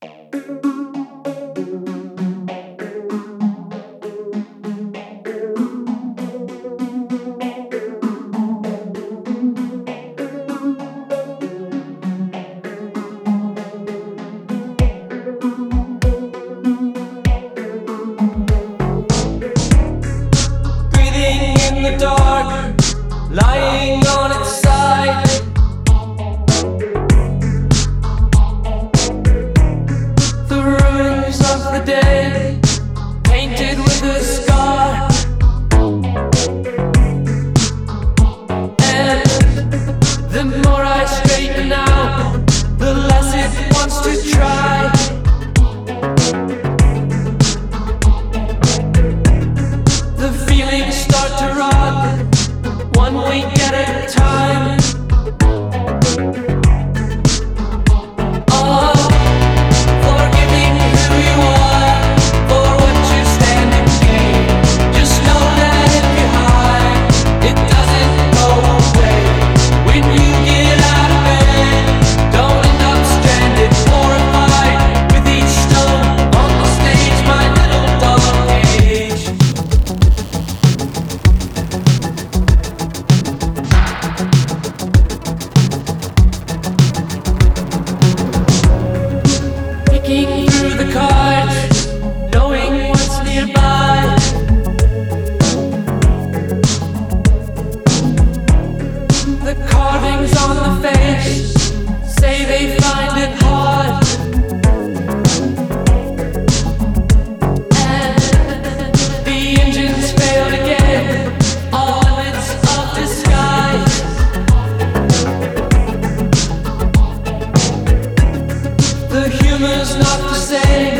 In the dark, lying on its side, the ruins of the day, painted with a scar. And the more I straighten out, the less it wants to try. The feelings start to rot, one week at a time. Oh, forgiving who you are, for what you stand and gain. Just know that if you hide, it doesn't go away. When you get out of bed, don't end up stranded, horrified with each stone on the stage, my little dog cage. Picking through the cards, knowing what's nearby. The carvings on the face say they find it hard. And the engines failed again, all limits of disguise. The humor's not the same.